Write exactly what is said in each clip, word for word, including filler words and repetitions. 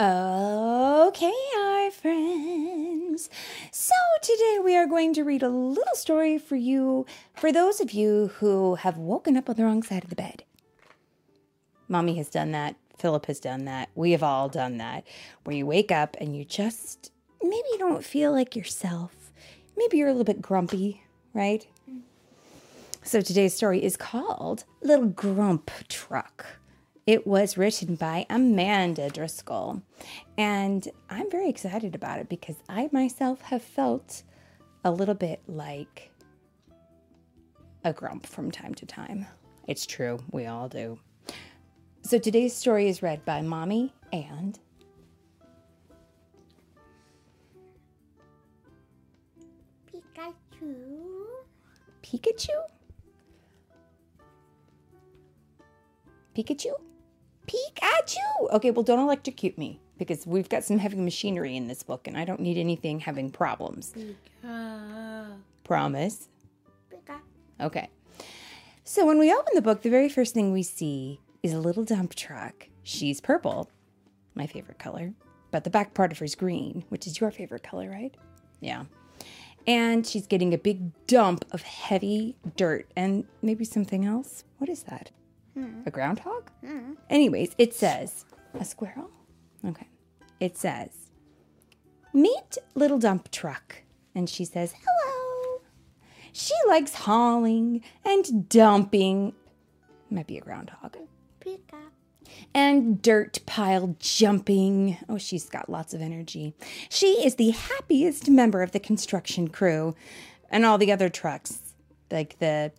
Okay, our friends. So today we are going to read a little story for you, for those of you who have woken up on the wrong side of the bed. Mommy has done that. Philip has done that. We have all done that. Where you wake up and you just, maybe you don't feel like yourself. Maybe you're a little bit grumpy, right? So today's story is called Little Grump Truck. It was written by Amanda Driscoll, and I'm very excited about it because I myself have felt a little bit like a grump from time to time. It's true, we all do. So today's story is read by Mommy and Pikachu. Pikachu? Pikachu? Pikachu! Okay, well, don't electrocute me because we've got some heavy machinery in this book and I don't need anything having problems. Pika. Promise? Pika. Okay. So when we open the book, the very first thing we see is a little dump truck. She's purple, my favorite color, but the back part of her is green, which is your favorite color, right? Yeah. And she's getting a big dump of heavy dirt and maybe something else. What is that? Hmm. A groundhog? Hmm. Anyways, it says, a squirrel? Okay. It says, meet little dump truck. And she says, hello. She likes hauling and dumping. Might be a groundhog. Pika. And dirt pile jumping. Oh, she's got lots of energy. She is the happiest member of the construction crew. And all the other trucks, like the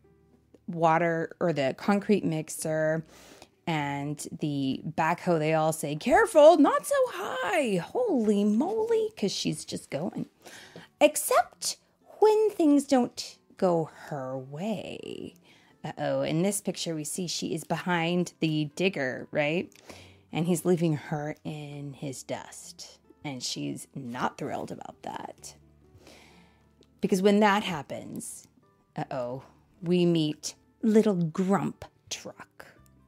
water or the concrete mixer and the backhoe, they all say, careful, not so high. Holy moly, because she's just going. Except when things don't go her way. Uh-oh, in this picture we see she is behind the digger, right? And he's leaving her in his dust. And she's not thrilled about that. Because when that happens, uh-oh, we meet Little Grump Truck.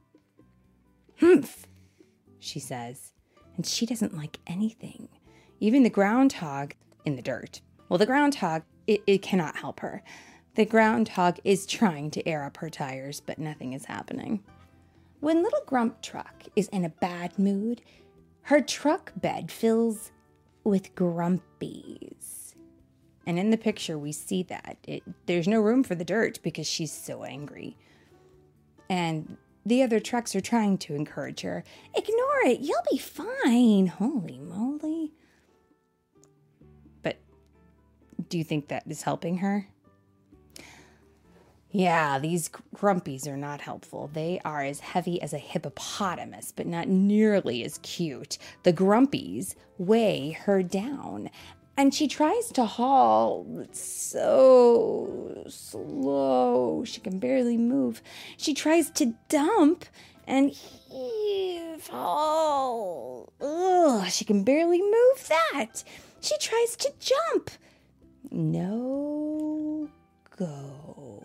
Humph, she says. And she doesn't like anything. Even the groundhog in the dirt. Well, the groundhog, it, it cannot help her. The groundhog is trying to air up her tires, but nothing is happening. When Little Grump Truck is in a bad mood, her truck bed fills with grumpies. And in the picture, we see that. It, there's no room for the dirt because she's so angry. And the other trucks are trying to encourage her. Ignore it. You'll be fine. Holy moly. But do you think that is helping her? Yeah, these grumpies are not helpful. They are as heavy as a hippopotamus, but not nearly as cute. The grumpies weigh her down. And she tries to haul, but so slow. She can barely move. She tries to dump and heave, haul. Ugh, she can barely move that. She tries to jump. No go.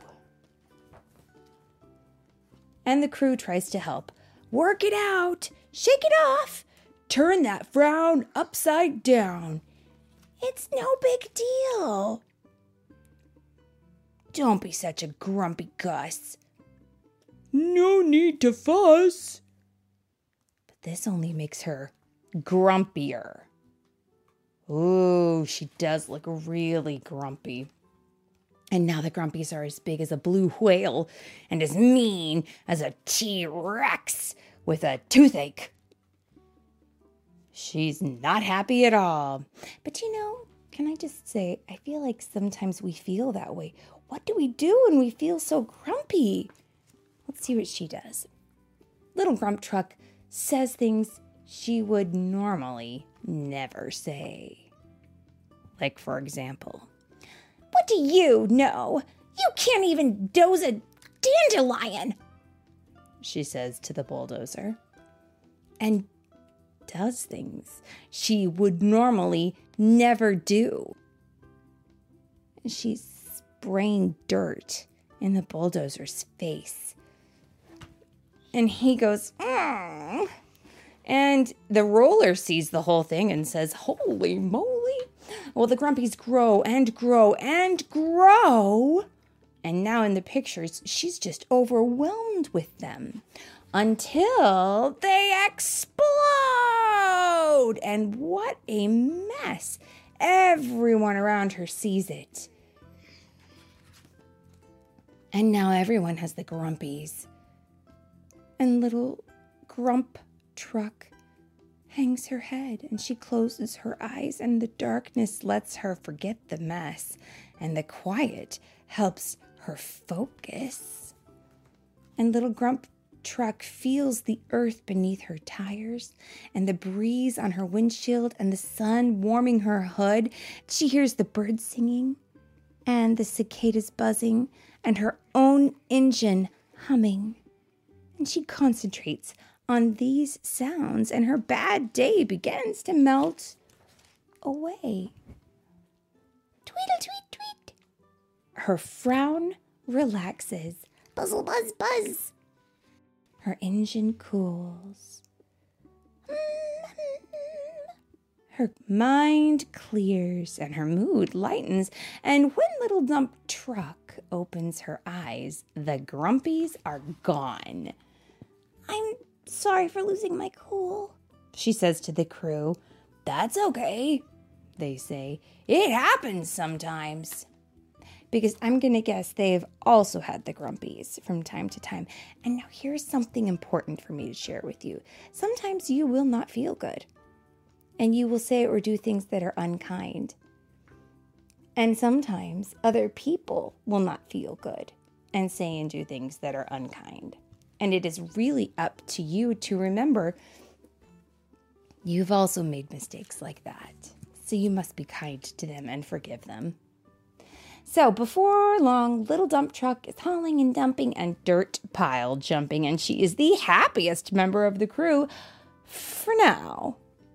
And the crew tries to help. Work it out. Shake it off. Turn that frown upside down. It's no big deal. Don't be such a grumpy Gus. No need to fuss. But this only makes her grumpier. Ooh, she does look really grumpy. And now the grumpies are as big as a blue whale and as mean as a T-Rex with a toothache. She's not happy at all. But you know, can I just say, I feel like sometimes we feel that way. What do we do when we feel so grumpy? Let's see what she does. Little Grump Truck says things she would normally never say. Like, for example, what do you know? You can't even doze a dandelion, she says to the bulldozer. And does things she would normally never do. She's spraying dirt in the bulldozer's face. And he goes, mm, And the roller sees the whole thing and says, holy moly. Well, the Grumpies grow and grow and grow. And now in the pictures, she's just overwhelmed with them until they explode. And what a mess. Everyone around her sees it. And now everyone has the Grumpies. And little Grump Truck hangs her head, and she closes her eyes, and the darkness lets her forget the mess, and the quiet helps her focus. And little Grump Truck feels the earth beneath her tires, and the breeze on her windshield, and the sun warming her hood. She hears the birds singing, and the cicadas buzzing, and her own engine humming. And she concentrates on these sounds, and her bad day begins to melt away. Tweedle, tweet, tweet. Her frown relaxes. Buzzle, buzz, buzz. Her engine cools. Her mind clears and her mood lightens. And when little Dump Truck opens her eyes, the Grumpies are gone. I'm sorry for losing my cool, she says to the crew. That's okay, they say. It happens sometimes. Because I'm going to guess they've also had the Grumpies from time to time. And now here's something important for me to share with you. Sometimes you will not feel good. And you will say or do things that are unkind. And sometimes other people will not feel good and say and do things that are unkind. And it is really up to you to remember you've also made mistakes like that. So you must be kind to them and forgive them. So before long, little Dump Truck is hauling and dumping and dirt pile jumping. And she is the happiest member of the crew for now.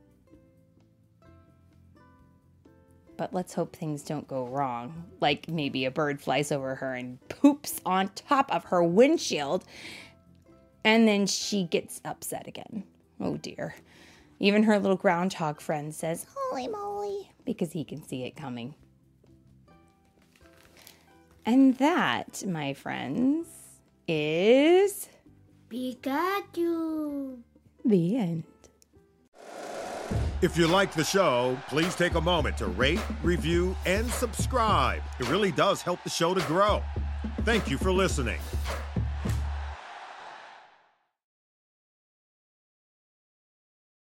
But let's hope things don't go wrong. Like maybe a bird flies over her and poops on top of her windshield. And then she gets upset again. Oh dear. Even her little groundhog friend says, holy moly, because he can see it coming. And that, my friends, is Pikachu. The end. If you like the show, please take a moment to rate, review, and subscribe. It really does help the show to grow. Thank you for listening.